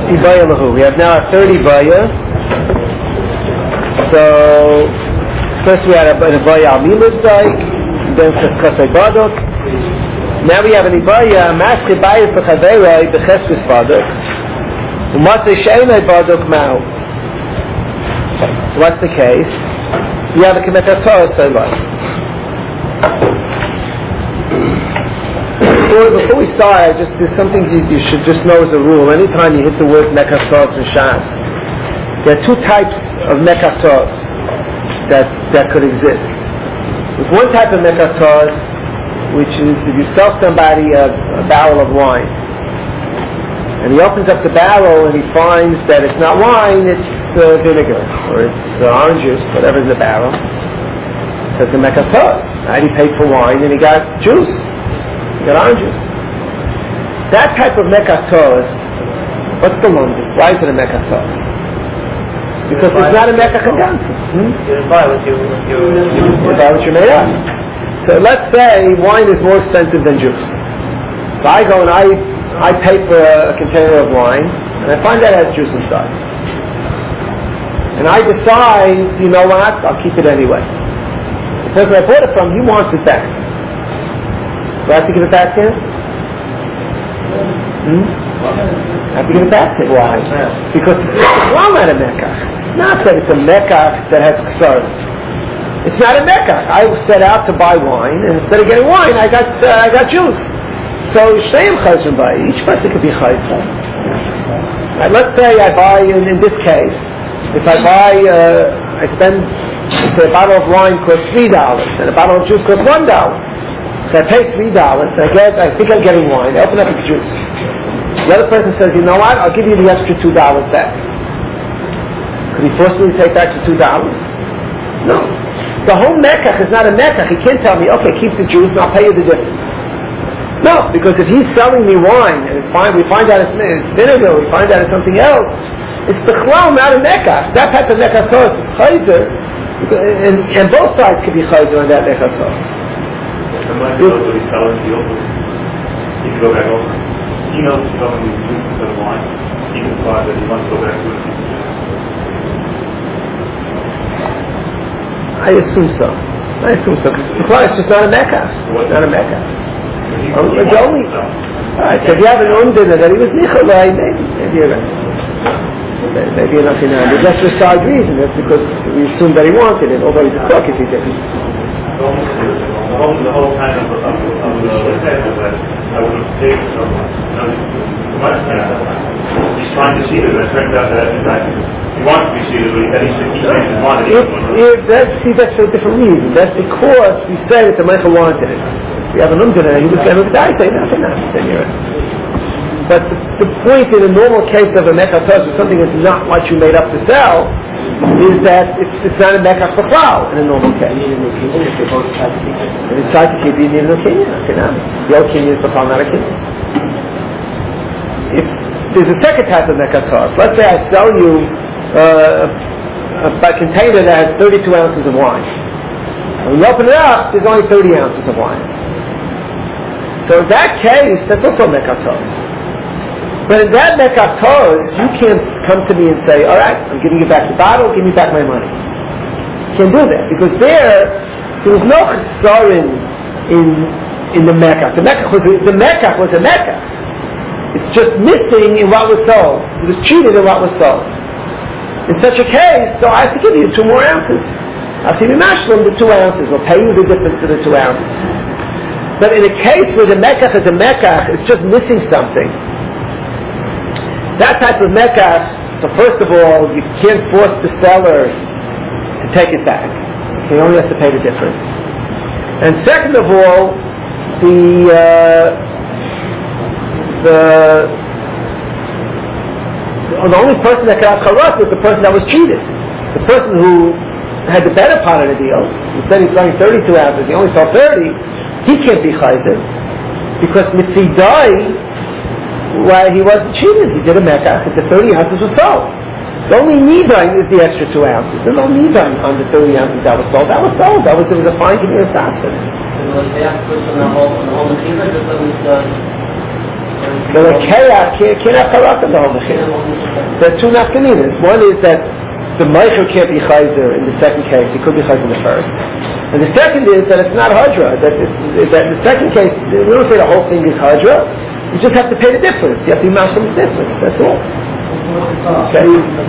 baya lahu. We have now a 30 baya. So first we had a baya al milud daik, then kasei badok. Now we have an ibaya maske baya for chaveroi becheskes badok. Umatzei she'enei badok ma'u. So what's the case? You have a kemetatos like. Before we start, there's something you should just know as a rule. Anytime you hit the word mekatos in Shas, there are two types of mekatos that could exist. There's one type of mekatos, which is if you sell somebody a barrel of wine, and he opens up the barrel and he finds that it's not wine, it's vinegar, or it's orange juice, whatever's in the barrel. So it's a mekatos. Right? He paid for wine and he got juice. He got orange juice. That type of mekatos, what's the longest? Why is it a mekatos? Because it's not a mekach haganti. You buy what you buy what you made up. So let's say wine is more expensive than juice. So I go and I pay for a container of wine, and I find that it has juice inside. And I decide, you know what, I'll keep it anyway. The person I bought it from, he wants it back. Do I have to give it back to him? I have to give it back to him. Why? Because it's not a mekach. It's not that it's a mekach that has ksar. It's not a mekach. I set out to buy wine, and instead of getting wine, I got juice. So shteim chayzim by each person could be chayzim. Right, let's say I buy in this case. If I buy, I spend. Say a bottle of wine costs $3, and a bottle of juice costs $1. So I pay $3, and I think I'm getting wine. I open up his juice. The other person says, you know what? I'll give you the extra $2 back. Could he force me to take back the $2? No. The whole mekach is not a mekach. He can't tell me, okay, keep the juice and I'll pay you the difference. No, because if he's selling me wine and we find out it's vinegar, we find out it's something else, it's bechlal, not a mekach. That type of mekach sauce is chayzer, and both sides could be chayzer on that mekach sauce. The money knows what he's selling, he can go back over. He knows he's selling me juice instead of wine. He can decide that he wants to go back to it. I assume so, because it's just not a mekach. Not a mekach. Alright, so if you have an undin that he was nichalai, maybe you're right. Maybe you're not in there. But that's for a side reason. That's because we assume that he wanted it, although he's a cook if he didn't. The whole kind of the that I would have taken someone. He's trying to see it, and it turns out that he wants to be seated, but he wanted it. That's for a different reason. That's because we say that the Michael wanted it. We have an umdin and he was going to die, say nothing, then you're right. But the point in a normal case of a mekatos, or something that's not what you made up to sell, is that it's not a mekach b'chlal in a normal case. And it's tried to keep you in a kinyan. The old kinyan is b'chlal, not a kinyan. If there's a second type of mekatos, let's say I sell you a container that has 32 ounces of wine. And when you open it up, there's only 30 ounces of wine. So in that case, that's also mekatos. But in that mekatos, you can't come to me and say, all right, I'm giving you back the bottle, give me back my money. You can't do that, because there was no chesaron in the mekach. The mekach was a mekach. It's just missing in what was sold. It was cheated in what was sold. In such a case, so I have to give you 2 more ounces. I'll give you mashlim the 2 ounces, or pay you the difference to the 2 ounces. But in a case where the mekach is a mekach, it's just missing something. That type of mekach, so first of all, you can't force the seller to take it back. So you only have to pay the difference. And second of all, the only person that can have charas was the person that was cheated. The person who had the better part of the deal, he said he's selling 32 ounces, he only sold 30, he can't be chayzer, because mitzidai, why he wasn't cheated, he did a mekach, and the 30 ounces was sold. The only nidain is the extra 2 ounces. There's no nidain on the 30 ounces that was sold. That was sold. There was a fine giving a tax. Was the person on the whole mechina, just so it's But a keach can't have karat in the whole mechira. There are two nafkaminas. One is that the meicher can't be chayzer in the second case. He could be chayzer in the first. And the second is that it's not hudra. That in the second case, we don't say the whole thing is hudra. You just have to pay the difference. You have to be mashal the difference. That's all. Okay.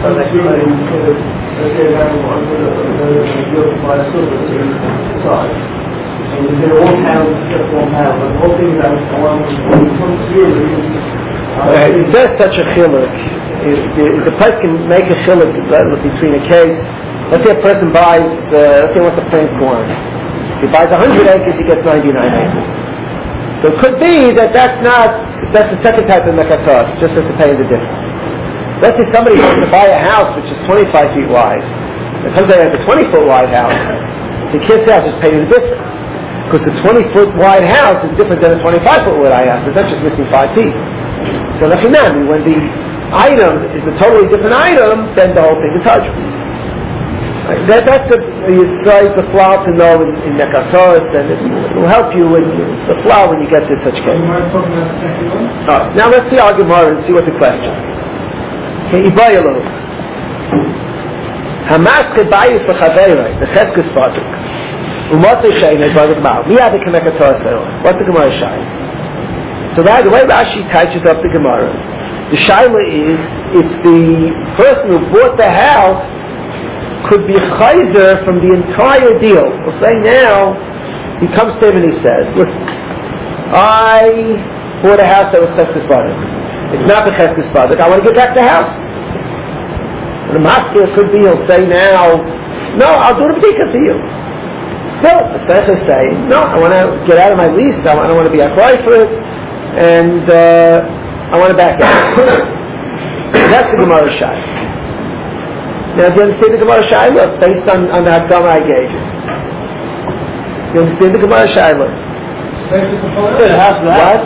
It says such a chiluk. The place can make a chiluk between a case. Let's say a person buys, let's say he wants to plant corn. He buys 100 acres, he gets 99 acres. So it could be that that's the second type of mekasos, just as to pay the difference. Let's say somebody wants to buy a house which is 25 feet wide. It comes out as a 20-foot wide house. So he can't say I'll just pay the difference. Because the 20-foot wide house is different than a 25-foot wide house. It's not just missing 5 feet. So when the item is a totally different item, then the whole thing is hudra. That's you try the flower to know in Nekasos, and it will help you in the flower when you get to such case. Now let's see our Gemara and see what the question is. Okay, Ibai a little. Hamas kebayu for chaveirei, the cheskes patuk. Umotzei shein by the Gemara. Miyad kemekatos. What's the Gemara shayla? So that the way Rashi touches up the Gemara, the shayla is if the person who bought the house could be chayzer from the entire deal. We'll say now, he comes to him and he says, listen, I bought a house that was cheskes patuk. It's not the cheskes patuk. I want to get back the house. And the master could be, he'll say now, no, I'll do the b'dika for you. Still, the Seichel is saying, no, I want to get out of my lease, I don't want to be apply for it, and I want to back out. That's the Gemara Shai. Now, do you understand the Gemara Shai? Look, based on the Hakdama I gave you. You understand the Gemara Shai? Look. What?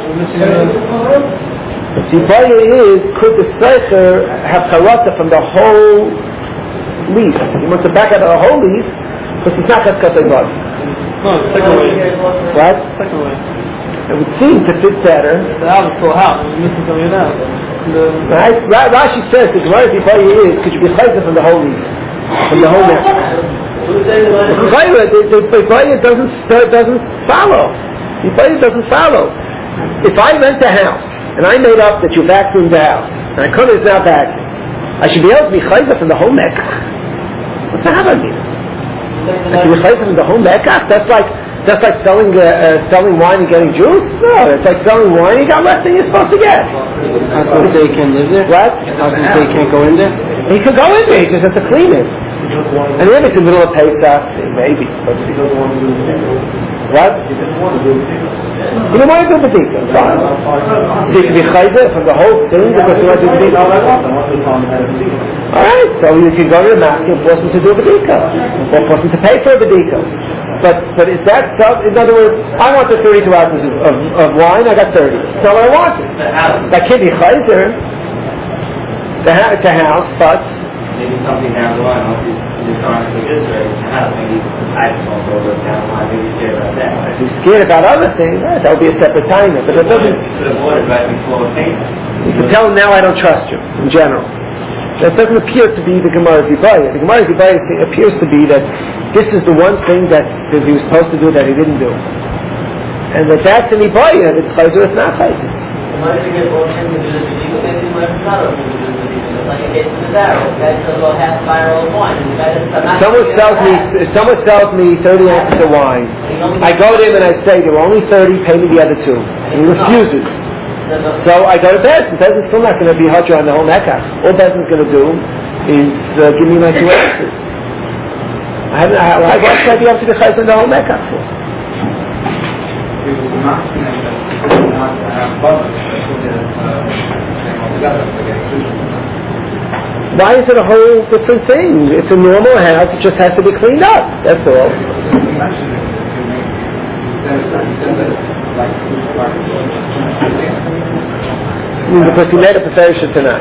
The Ibaya is, could the Seicher have karata from the whole lease? He wants to back out of the whole lease, because it's not Cheskes Patuk. No, second way. What? Second way. It would seem to fit better. The house is full house. You're missing something now. Right? Rashi says the Gemara Ibaya is, could you be chayzer from the whole lease? From the whole net? The Ibaya doesn't follow. The Ibaya doesn't follow. If I rent a house, and I made up that you vacuumed the house, and I come in now vacuum, I should be able to be chayzer from the whole mekach. What's the hava mean? I should be chayzer from the whole mekach? That's like selling wine and getting juice? No, it's like selling wine and you got less than you're supposed to get. How come they can't live there? What? How come they can't go in there? He could go in there, he just has to clean it. And if it's in the middle of Pesach, maybe. What? You don't want to do b'dika. Fine. So you can be chayzer from the whole thing because you want to do b'dika. Alright, so you can go to the master and force him to do b'dika. Or force him to pay for a b'dika. But is that stuff, in other words, I wanted 32 ounces of wine, I got 30. That's not what I wanted. That can't be chayzer. The house, but maybe something down the line, once you're trying to this way, maybe I just want to go down the line, maybe you're scared about that. if you're scared about other things, that would be a separate timer. But it doesn't. You could avoid it right before the payment. You can tell him now I don't trust you, in general. That doesn't appear to be the Gemara Ibaya. The Gemara Ibaya appears to be that this is the one thing that he was supposed to do that he didn't do. And that's an Ibaya, and it's chayzer, it's not chayzer. If someone sells me 30 ounces of wine, I go to him and I say, there were only 30, pay me the other 2. And he refuses. So I go to Bezdin. Bezdin's still not going to be hudra on the whole mekach. All Bezdin's going to do is give me my 2 ounces. Why should I be able to be chayzer on the whole mekach for? Why is it a whole different thing? It's a normal house, it just has to be cleaned up, that's all. Because he made a preparation tonight.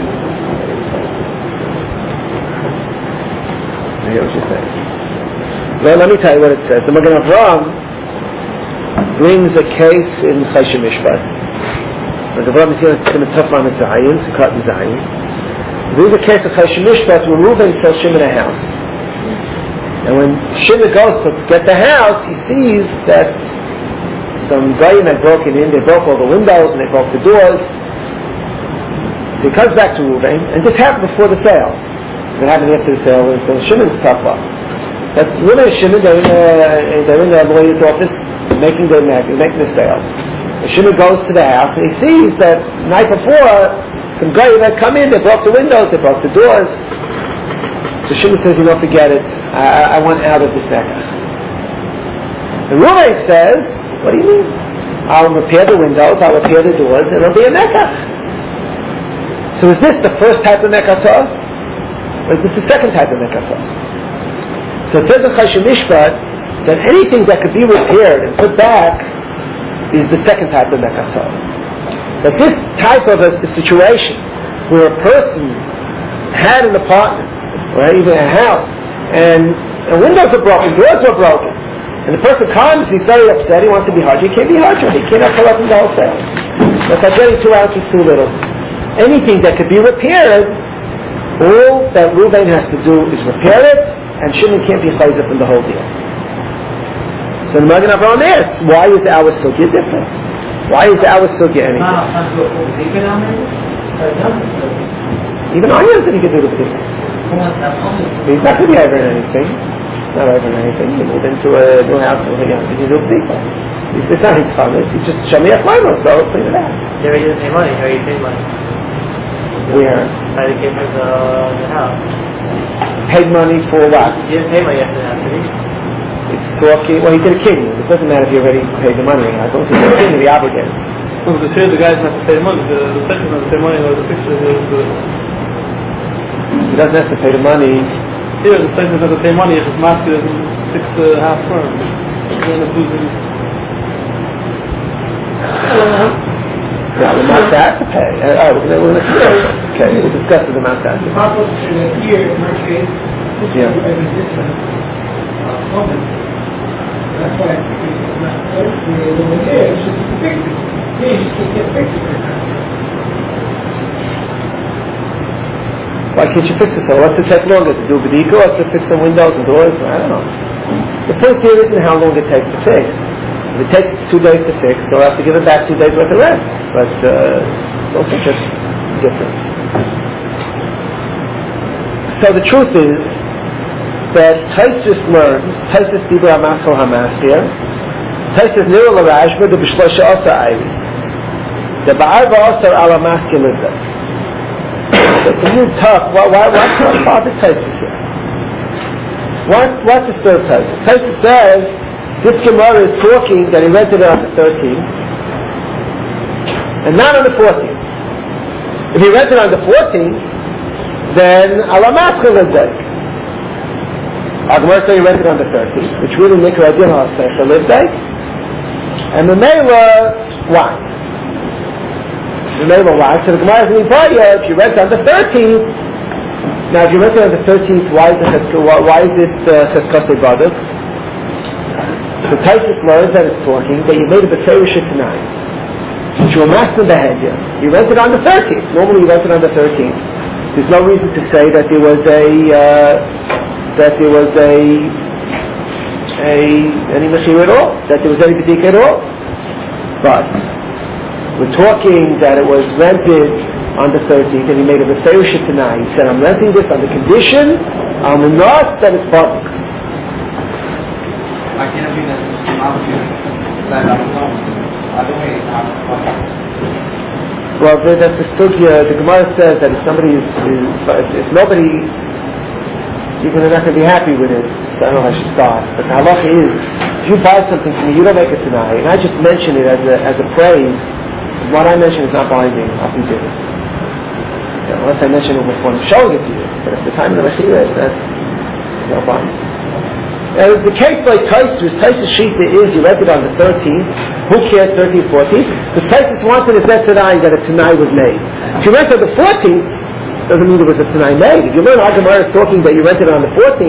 Here's what you say. Well, let me tell you what it says. The Magen Avraham brings a case in Choshen Mishpat. The Magen Avraham is here to Tuf Lamed Zayin, to cut the Zayin. There's a case of Choshen Mishpat where Reuven sells Shimon a house. And when Shimon goes to get the house, he sees that some Goyim had broken in. They broke all the windows and they broke the doors. So he comes back to Reuven, and this happened before the sale. It happened after the sale, and so Shimon's tough up. But Reuven and Shimon, they're in the lawyer's office making the sale. And Shimon goes to the house and he sees that the night before some Goyim had come in, they broke the windows, they broke the doors. So Shimon says, you know, forget it, I want out of this nekach. And Reuven says, what do you mean? I'll repair the windows, I'll repair the doors, and it'll be a nekach. So is this the first type of nekach to us? Or is this the second type of nekach to us? So it says in Choshen Mishpat that anything that could be repaired and put back is the second type of nekach to us. But this type of a situation where a person had an apartment or even a house and windows are broken, doors are broken, and the person comes, he's very upset, he wants to be hard. He can't be hard, he cannot pull up in the whole sale. But by getting 2 ounces too little. Anything that could be repaired, all that Reuven has to do is repair it, and Shimon can't be chayz up in the whole deal. So the Magen Avraham asks, why is our sugya different? Why is our sugya anything? Even Anya said he could do the thing. He's not going to be over in anything. Not over in anything. He moved into a new house and he did do the thing. It's not his promise. He just showed me a final, so clean it out. Here he didn't pay money. Here he paid money. Where? How did he pay for the house? Paid money for what? He didn't pay money after that, did he? It's talking, well, he did a king. It doesn't matter if he already paid the money. I don't think he's king to be obligated. No, because here the guys have to pay money. The second has to pay money, or the fixer He doesn't have to pay the money. Here the second has to pay money if his master doesn't fix the house for him. Then it loses. Yeah, the master has to pay. Okay, we'll discuss the master has to pay. Here, in my case, this is a different moment. That's why it's not over there. It's just fixed. Here, you just can't fix it right now. Why can't you fix it? So what's it take longer to do B'dika or to fix some windows and doors? I don't know. The point here isn't how long it takes to fix. If it takes 2 days to fix, they'll have to give it back 2 days worth of rent. But it's also just different. So the truth is that Taisus learns, Taisus Dibra Amasel Hamasir, Taisus Nira Larajba, the B'shlosha Asa Ayri. The Ba'arba Asa Ala Maskir Livda. It's a little tough. Why bother Taisus here? What disturbs Taisus? Taisus says this Gemara is talking that he rented it on the 13th and not on the 14th. If he rented on the 14th, then Alamascha Livdek. Our Gemara says he rented on the 13th, which really makes a deal on Secha Livdek. And the Mela, why? The Mela, why? So the Gemara is in Ibaya, if you rent on the 13th, now if you rent on the 13th, why is it Cheskasei Badak? So Taisus learns that it's talking that you made a B'Feirishit tonight. Since you were master behavior, you rented on the 13th. Normally you rented on the 13th. There's no reason to say that there was any machine at all, that there was any B'dika at all. But we're talking that it was rented on the 13th and he made a B'Feirishit tonight. He said, I'm renting this on the condition, I'm a nos that it's public. I can't be that Muslim that I don't know. By the way, well, that's the sugya. The Gemara says that if somebody if nobody, you're not going to be happy with it. So I don't know how I should start. But the halacha is, if you buy something from me, you don't make it tonight, and I just mention it as a praise. What I mention is not binding. I'll be doing it. Unless I mention it before I'm showing it to you. But at the time of the mechila, that's not binding. The case by Taisus Shita is you read it on the 13th. Who cares 13th, 14th? Because Taisus wanted to say tonight that a Tanai was made. If you rented on the 14th, doesn't mean there was a Tanai made. If you learn our Gemara is talking that you rented on the 14th,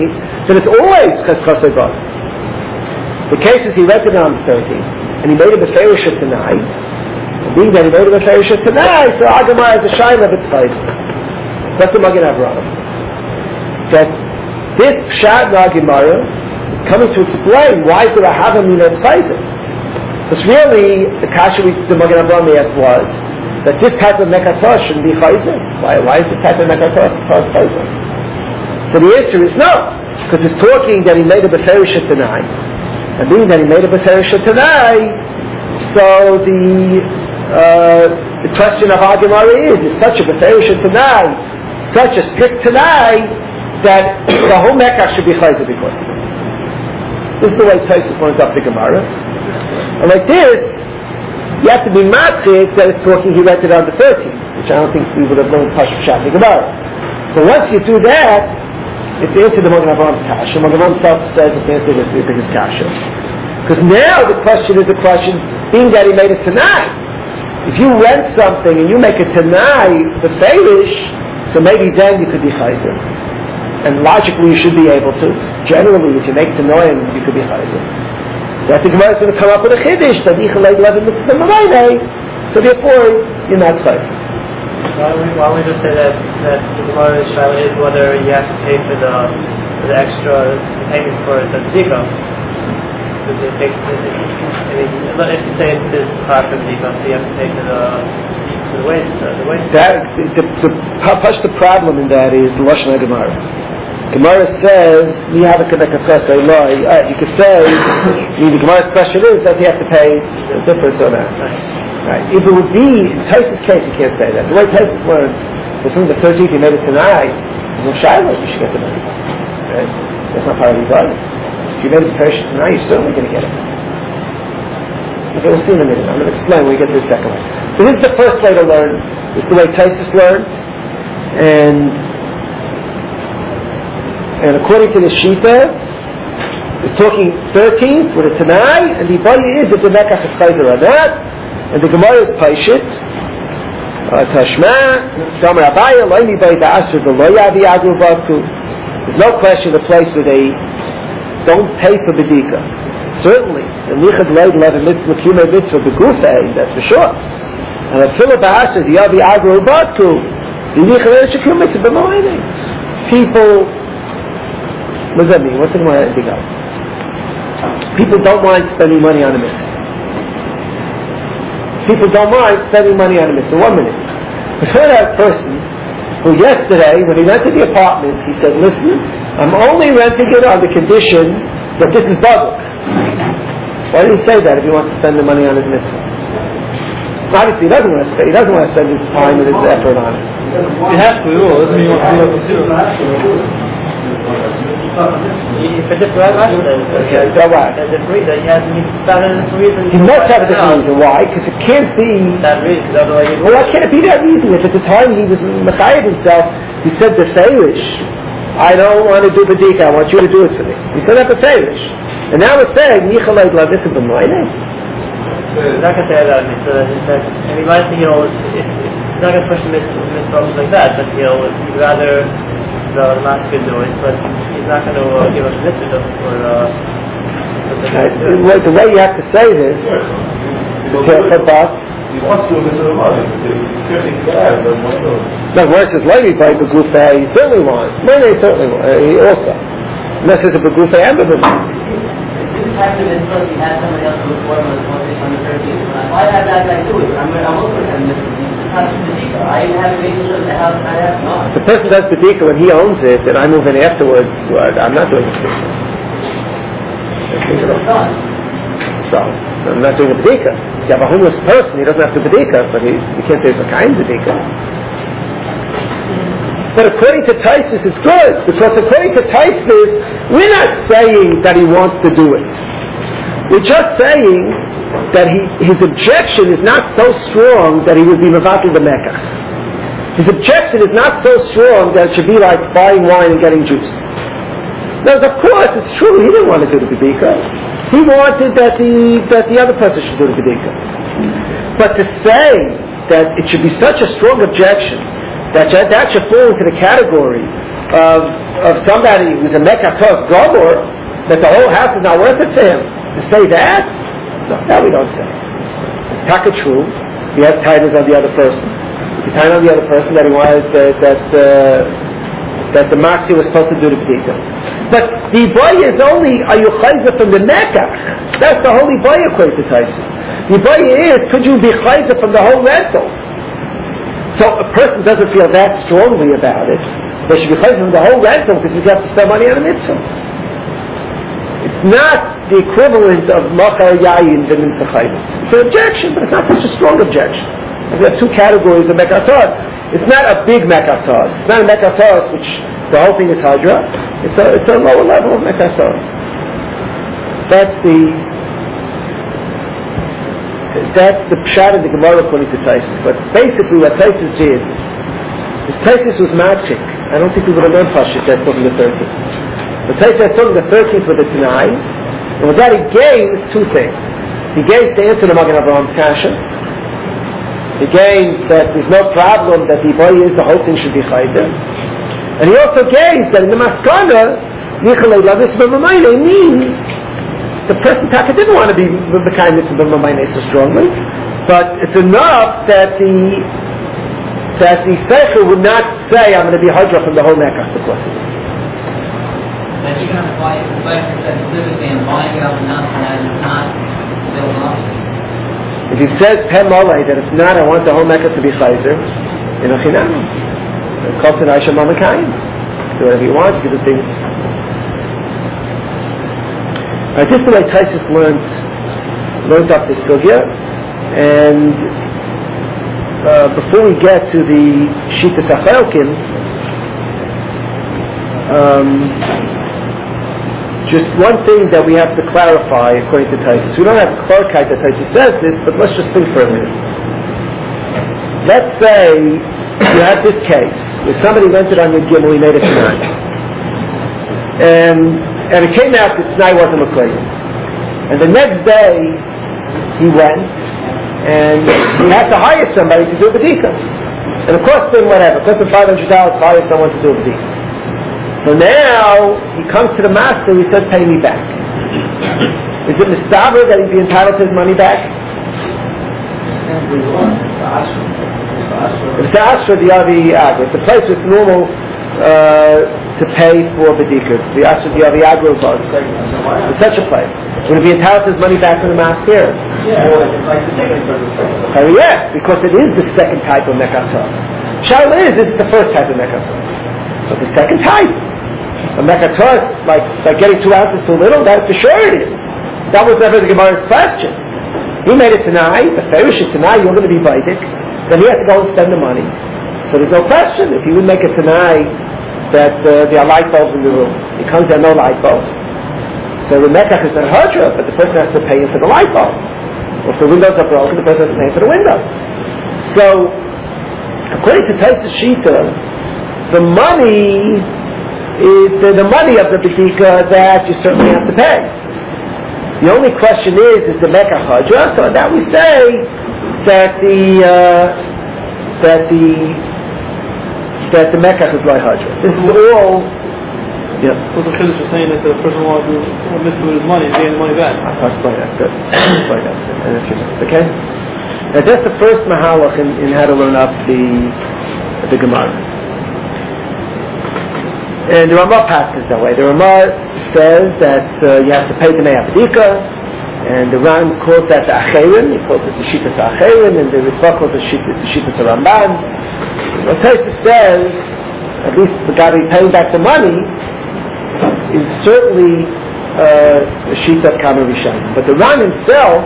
then it's always cheskasei bar. The case is he rented it on the 13th, and he made a beferish tonight. And being that he made a beferish tonight, so Agamar is a shayla of its chayzer. That's the Magen Avraham. That this pshat Gemara is coming to explain why did I have a mina chayzer. Because really, the kasha the Magen Avraham asked was that this type of mekasah shouldn't be chayzer. Why is this type of mekasah chayzer? So the answer is no, because it's talking that he made a beferish tonight, and being that he made a beferish tonight, so the question of Gemara is such a beferish tonight, such a strict tonight, that the whole Mekach should be chayzer because of it. This is the way Tosfos learns up the Gemara. And like this, you have to be matchik that it's talking he rented on the 13th, which I don't think we would have learned Pashut Pshat in the Gemara. So once you do that, it's the answer to Magen Avraham's kasha. Magen Avraham himself says it's the answer to his kasha. Because now the question is a question, being that he made it tonight. If you rent something and you make it tonight, the ferish, so maybe then you could be chayzer. And logically you should be able to. Generally, if you make tonight, you could be chayzer. So I think Gemara is going to come up with a chiddush that Yichalei Levin Mitzvah Marayne, so therefore you're not chayzer. Why don't we just say that the Gemara is shayla is whether you have to pay for the extra payment for the zika? Because it takes, if you say it's this part of zika, so you have to pay for the waste. The problem in that is the Lashon HaGemara. Gemara says, you could say, the Gemara's question is, does he have to pay the difference or not? Right. If it would be, in Tosfos' case, you can't say that. The way Tosfos learns, as soon as the 13th you made it tonight, there's no shiloh, you should get the money. Right? That's not part of the argument. If you made it perish tonight, you're certainly going to get it. Okay, we'll see in a minute. I'm going to explain when we get to the second one. So this is the first way to learn. This is the way Tosfos learns. And according to the Shita, it's talking 13th with a Tanai, and the body is that the Mekach is chayzer or not. And the Gemara is Paishit, Tashma, Damar Abaya, Loimi Bay Da'asr, the Loyavi Agru Baku. There's no question the place where they don't pay for Bedika. Certainly, the Nichad Leid Levin Mitzvah Mitzvah Begufei, that's for sure. And the Philip Da'asr, the Yavi Agru Baku, the Nichad Leid Shakum Mitzvah B'moini. People, what does that mean? What's the Gemara ending up? People don't mind spending money on a mitzvah. People don't mind spending money on a mitzvah. 1 minute. I saw that person who yesterday, when he rented the apartment, he said, listen, I'm only renting it on the condition that this is bubble. Why did he say that if he wants to spend the money on his mitzvah? Obviously he doesn't want to spend his time and his effort on it. He has to, doesn't mean he wants to do it. For different reasons. So what? He must have a different reason. Why? Because it can't be that reason. Well, why can't it be that reason? If at the time he was mechayev himself, he said the Feirish, I don't want to do Bedika, I want you to do it for me. He said that the Feirish. And now we're saying, Yichalei Levin Mitzvah B'moini. He's not going to say that. And he might think, he's not going to push the mitzvahs like that, but he'd rather the master could do it, but he's not going to give us mitzvah for the way you have to say this, he wants to do this in the money. No, where it says Levi by Begufei, he certainly wants. He certainly wants. He also. Unless it's a Begufei and a Begufei. He had somebody else who was born on the 13th. Why have that guy do it? I'm also having this. I have a relationship with the house I have not. The person does Bedika when he owns it, and I move in afterwards, I'm not doing Bedika. So, I'm not doing a Bedika. You have a homeless person, he doesn't have to Bedika, but you can't say it's a kind Bedika. But according to Tosfos, it's good, because according to Tosfos, we're not saying that he wants to do it. We're just saying that his objection is not so strong that he would be mevatel the Mekach. His objection is not so strong that it should be like buying wine and getting juice. Now, of course, it's true, he didn't want to do the Bedika. He wanted that the other person should do the Bedika. But to say that it should be such a strong objection that should fall into the category of somebody who's a Mekatos Gomor, that the whole house is not worth it to him. To say that? No, that we don't say. Taka true, he has titles on the other person. He tied on the other person that he wanted that the Maxi was supposed to do the B'dika. But the Iboya is only, are you chayza from the Mekach? That's the whole Iboya according to Tyson. The Iboya is, could you be chayza from the whole rental? So a person doesn't feel that strongly about it. They should be chayza from the whole rental because you have to spend money on a mitzvah. It's not the equivalent of Machar Yayin than in Tzachayim. It's an objection, but it's not such a strong objection. We have two categories of Mekatos. It's not a big Mekatos. It's not a Mekatos which the whole thing is Hadra. It's a lower level of Mekatos. That's the pshat in the Gemara according to Taisus. But basically what Taisus did is Taisus was magic. I don't think we would have learned Pashit that from the 13th. But Taisus took the 13th with the Tanai, and what that he gains two things. He gains to answer the Magen Abraham's kasha. He gains that there's no problem that the boy is the whole thing should be chayda. And he also gains that in the Maskana, Nichalei Lavis B'Mamayne means the person Taka didn't want to be the kindness of B'Mamayne so strongly, but it's enough that the Seichel would not say, I'm going to be Hadra from the whole Mekach because of this. But even if the person says specifically and buying it up and not still not. If he says Pem Olay that it's not, I want the whole Mecca to be Chayzer, in a Chinam. Call to Aisha Mamakayim. Do whatever you want, do the thing. This is the way Taisus learned up this sugya, and before we get to the Shita Sachelkin, just one thing that we have to clarify according to Taisus. We don't have clarify that Taisus says this, but let's just think for a minute. Let's say you have this case where somebody rented on your gimel, he made it tonight. And it came out that tonight wasn't a claim. And the next day he went and he had to hire somebody to do a B'dika. And it cost him whatever, it cost him $500 to hire someone to do a B'dika. So now he comes to the master, he says, pay me back. Is it mistaber that he'd be entitled to his money back? It's the Asher, the Avi Agra. It's the place with normal to pay for B'dika. The Asher, the Avi Agra was. It's such a place. Would he be entitled to his money back from the master? Yes, because it is the second type of Mekatos. Shaila is the first type of Mekatos. But the second type, a Mekatos, like getting 2 ounces too little, that's the surety. That was never the Gemara's question. He made it tonight, the Farish is tonight, you're going to be Vaidik, then he has to go and spend the money. So there's no question, if he would make it tonight, that there are light bulbs in the room. He comes, there are no light bulbs. So the Mekach is not Hadra, but the person has to pay for the light bulbs. Or if the windows are broken, the person has to pay for the windows. So, according to Taisus Shita, the money is the money of the B'dika that you certainly have to pay. The only question is the Mekach Hadra? So that we say that the Mekach is like Hadra. This is all. Yeah. So the Chiddush is saying that the person wants to admit to his money, getting the money back. That's good. Okay. Now that's the first mahalach in how to learn up the Gemara. And the Ramah passes that way. The Ramah says that you have to pay the Me'abdika, and the Ram calls that the Acherin, he calls it the Shitas Acherin, and the Ritva calls it the Shitas Ramban. What Taisus says, at least the guy paying back the money, is certainly the Shita of Kama Rishon. But the Ram himself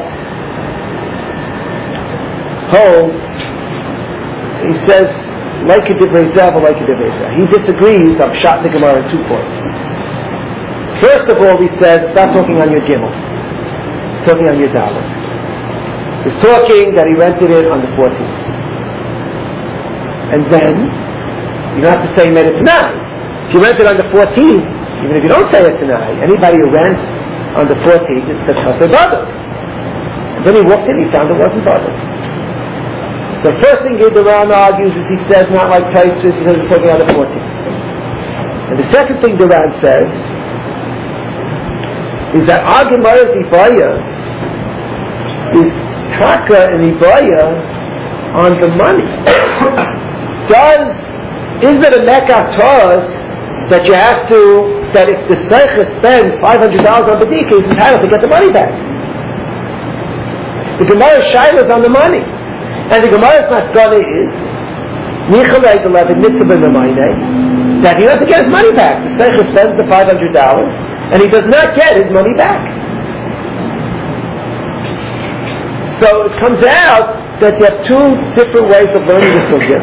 holds, he says, like a divrei zeh, like a divrei zeh. He disagrees on Pshat the Gemara in 2 points. First of all, he says, stop talking on your gimel. He's talking on your dalet. He's talking that he rented it on the 14th. And then, you don't have to say he made it tonight. If you rent it on the 14th, even if you don't say it tonight, anybody who rents on the 14th, it says Chasei Badr. And then he walked in, he found it wasn't Badr. The first thing the Ram argues is he says not like Taisus, he says he's talking on the 14th. And the second thing the Ran says is that our Gemara's Ibaya is taka and Ibaya on the money. Is it a mekach to us that you have to, that if the Seicha spends $500 on Bedika, he's entitled to get the money back? The Gemara's Shaila is on the money. And the Gemara's Maskana is Nichalei the Levin Mitzvah B'Mainei, that he has to get his money back. The Seicha spends the $500 and he does not get his money back. So it comes out that you have two different ways of learning the sugya.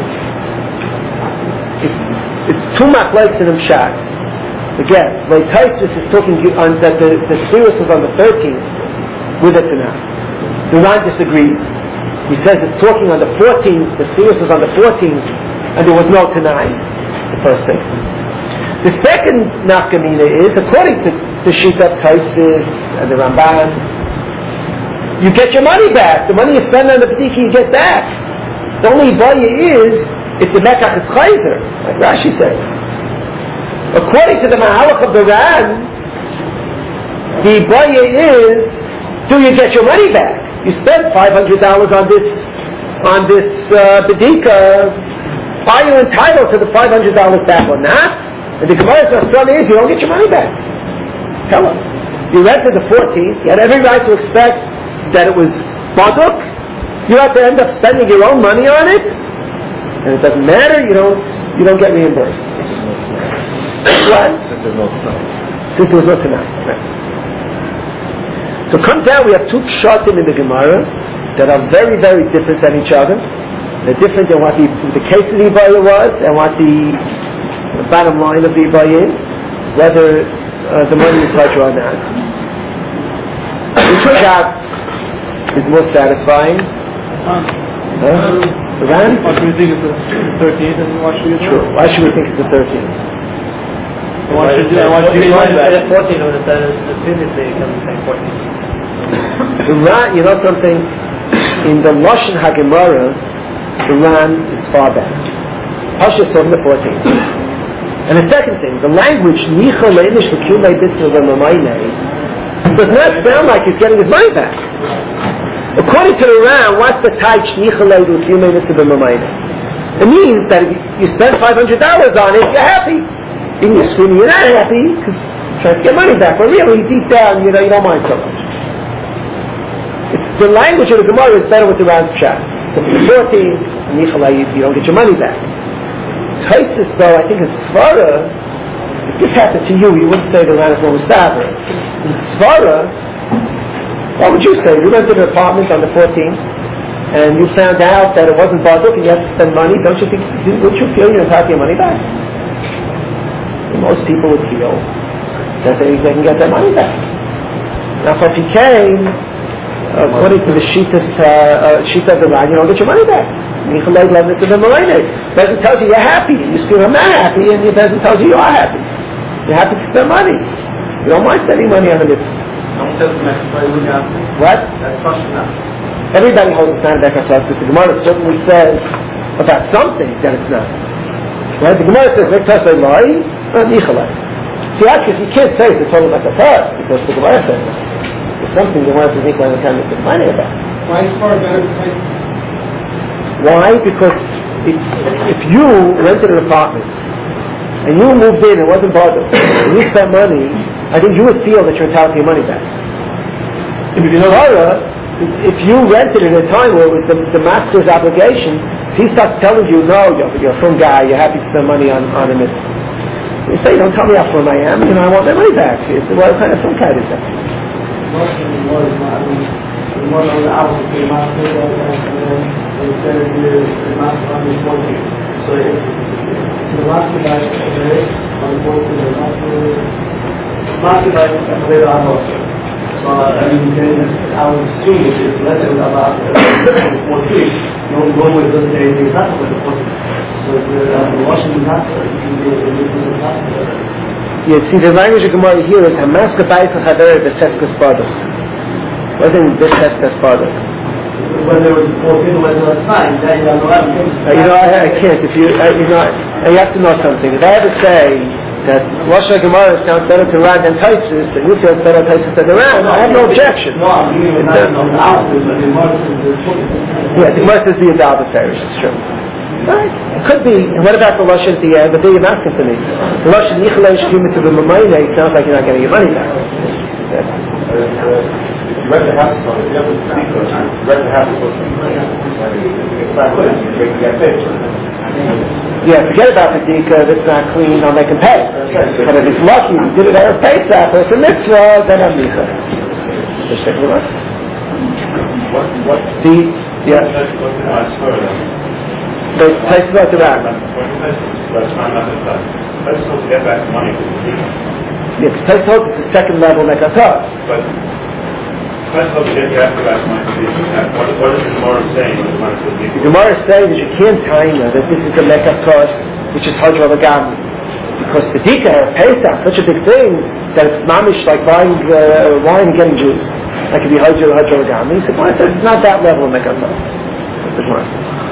It's two machlokes in Pshat. Again, when Taisus is talking on that the Sfiros is on the 13th with the Tanakh. The Ran disagrees. He says it's talking on the 14th, the Sfiros is on the 14th, and there was no Tanai, the first thing. The second nafkamina is, according to the Shita Taisus and the Ramban, you get your money back. The money you spend on the Bedika you get back. The only Ibaya is if the Mekach is Chayzer, like Rashi says. According to the Mahalach of the Ran, the Ibaya is, do you get your money back? You spent $500 on this Bedika. Are you entitled to the $500 back or not? And the Gemara's Maskana is, you don't get your money back. Tell him. You rented the 14th. You had every right to expect that it was baduk. You have to end up spending your own money on it, and it doesn't matter. You don't get reimbursed. What? Since there was no Tanakh. Right. So it comes out we have two pshatim in the Gemara that are very, very different than each other. They're different than what the case of the Ibaya was and what the bottom line of the Ibaya is, whether the money is touched or not. Which pshat is more satisfying? The Ran? Why should we think it's the 13th and why should we do it? Why should we think it's the 13th? Why should you Why the 14 when it says previously it comes say 14? The Ran, you know something? In the Lashon HaGemara, the Ran is far better. Pasha is talking the 14th. And the second thing, the language Nicha Leinish V'Kilei B'Tzil V'Mamayne does not sound like he's getting his money back. According to the Ran, what's the type Nicha Leinish V'Kilei B'Tzil V'Mamayne? It means that if you spend $500 on it, you're happy. Even you're screaming, you're not happy because you're trying to get money back. But really, deep down, you don't mind so much. The language of the Gemara is better with the Ran's pshat. So for the 14th, you don't get your money back. Taisus, though, I think in Svara, if this happened to you, you wouldn't say the Ran is no mustaver. In Svara, what would you say? You rented an apartment on the 14th, and you found out that it wasn't baduk and you had to spend money. Don't you think? Would you feel you're entitled to your money back? Most people would feel that they can get their money back. Now, if you came, according to the Shita of the Ran, you don't get your money back. Peasant tells you you're happy, and you scream, I'm not happy, and the peasant tells you you are happy. You're happy to spend money. You don't mind spending money on the mitzvah. What? Everybody holds it's not a Mekach because the Gemara certainly says about something that it's not. Right? The Gemara says, Mekach Eloi, Nichalai. See, actually, you can't say it's total Mekach because the Gemara says that. It's something the Gemara says Nichalai the time it's defining about. Why is far better than Why? Because if you rented an apartment and you moved in and it wasn't bothered and you spent money, I think you would feel that you're entitled to your money back. If you rented at a time where it was the master's obligation, so he starts telling you, no, you're a firm guy, you're happy to spend money on a mitzvah. You say, don't tell me how firm I am, I want my money back. What kind of firm guy is that? the one on the album came out and they said the master on the 14th. So if the master guy today on the 14th, the master guy is later on also. So I would assume it's less than about the 14th. No one would just say the master on the 14th. So the Washington master is the master. You see, the language of Gemara here is Hamaska Baisa Chaver B'Teskas Baruch. What is B'Teskas Baruch? Whether it was 14 or whether it was 9, then you have 11 things. I can't. If you have to know something. If I ever say that Rosh Gemara sounds better to Rad than Taisus, and you feel it's better Taisus than the Rad, I have no objection. Yeah, the Gemara says the Adal Beferish, it's true. Right. It could be, and what about the Lashon at the end? But then you're asking to me. The Lashon Nichalei Shkima to the Mamayne, it sounds like you're not getting your money back. Yes. You rent the house, you have to rent the house, yeah, forget about the Dika, if it's not clean, I'll make him pay. But if he's lucky, he did it at a Pesach, or it's a mitzvah, then I'm Nika. Just take a look. Yeah. The places like the Ram. Yes, Taisot is the second level Mekatah. But Taisot to get back to that point, what is the Gemara saying? The Gemara is saying that you can't time that this is the Mekatah, which is Hadra Lagami. Because the Dika, Pesach, such a big thing, that it's mamish like buying wine and getting juice. That could be Hadra Lagami. He said, well, it's not that level of Mekatah. That's the Gemara.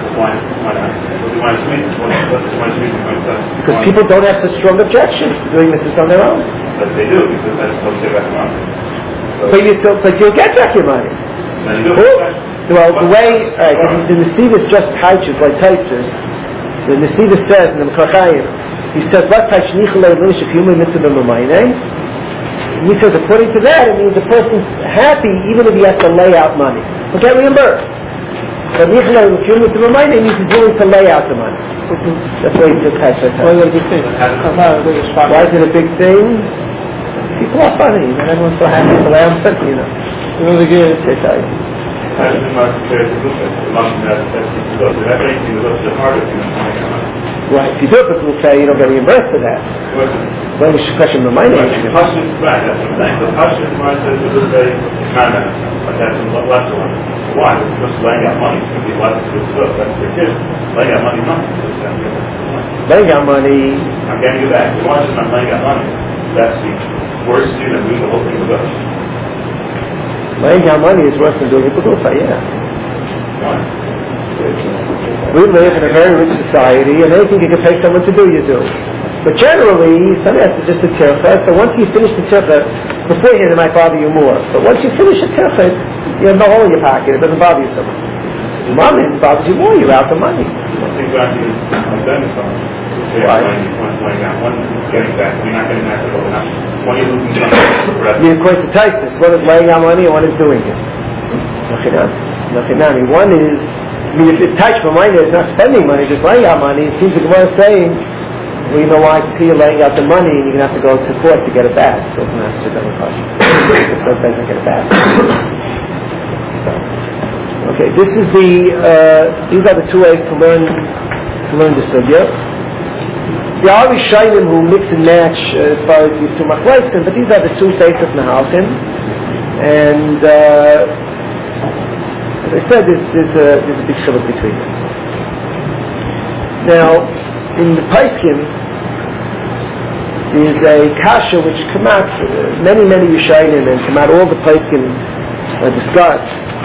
Because people don't have such strong objections to doing this on their own. But they do, because that's how they get back money. But you'll get back your money. Well, the way the Nestivus just touches like Taisus, the Nestivus says in the Mekrachayim, he says, "What touch nichalei l'nish if human mitzvah b'mamayne?" He says, according to that, it means the person's happy even if he has to lay out money. He'll get reimbursed. But nichalei l'human mitzvah b'mamayne means he's willing to lay out the money. That's why he says Taisus. Why is it a big thing? Why is it a big thing? People are funny, and everyone's so happy to lay out money, you know. Really good. Right, if you do it, people will say you don't get reimbursed for that. Well, we should question the money. Right, that's what I'm saying. The Pashas Gemara says it was a comment, but that's left one. Why? Because laying out money could be left to good. That's the kid. Laying out money, nothing. Laying out money. I'm getting you back. Why is it not laying out money? That's the worst thing than doing the whole thing with us. Laying out money is worse than doing it with Ufa, yeah. We live in a very rich society, and anything you can pay someone to do, you do. But generally, somebody has to just a tircha, so once you finish the tircha, beforehand it might bother you more. But once you finish the tircha, you have no hole in your pocket, it doesn't bother you so much. Money bothers you more, you're out the money. Why? According to Taisus, one is laying out money and one is doing it. One is, if it's touch for money, it's not spending money, just laying out money. It seems the Gemara is saying, well, you know why? I see you laying out the money and you're going to have to go to court to get it back. So it's not a double question. Sometimes I get it back. Okay, this is these are the two ways to learn the sugya. There are Rishonim who mix and match as far as these two machlokes, but these are the two faces of Nahalkin. And as I said, there's a big shivuk between them. Now, in the Paiskim, there's a kasha which come out, many Rishonim, and come out all the Paiskim discuss.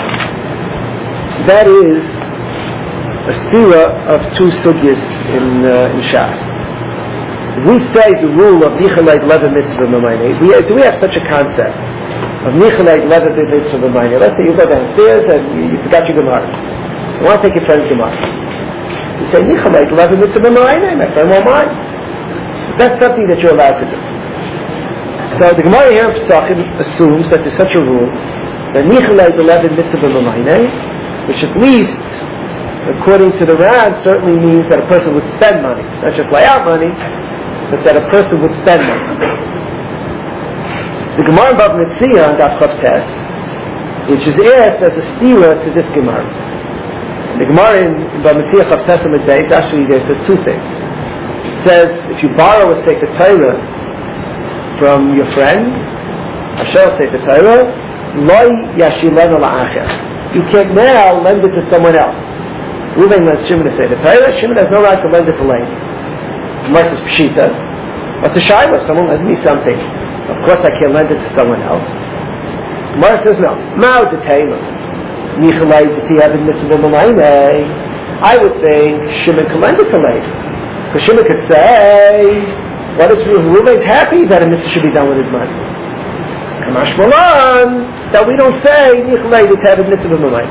That is a stira of two sugyas in Shas. We say the rule of Nichalei Leva Mitzvah B'Mayne. Do we have such a concept of Nichalei Leva Mitzvah B'Mayne? Let's say you go downstairs and you forgot your Gemara. You want to take your friend's Gemara. You say Nichalei Leva Mitzvah B'Mayne. My friend won't mind. That's something that you're allowed to do. So the Gemara here of Pesachim assumes that there's such a rule that Nichalei Leva Mitzvah B'Mayne, which at least, according to the Rad, certainly means that a person would spend money, not just lay out money, but that a person would spend money. The Gemara Bava Metzia on Daf Chav Tes, which is asked as a stira to this Gemara. The Gemara in Bava Metzia Chav Tes on the day, actually there says two things. It says, if you borrow a Sefer Torah from your friend, Asher Sefer Torah, Loi Yashilenu La'acher. You can't now lend it to someone else. Reuven lends Shimon to say the Torah. Shimon has no right to lend it to Lane. Unless it's Pshita. What's a shayla? Someone lends me something. Of course I can't lend it to someone else. Gemara says no. Mao de Tema. Nichalei de Tiyavin Mitzvah B'Mayne. I would think Shimon can lend it to Lane. Because Shimon could say, What is Reuven's happy that a mitzvah should be done with his money. Kamash Malan, that we don't say Nichlei to have a mitzvah b'mayne.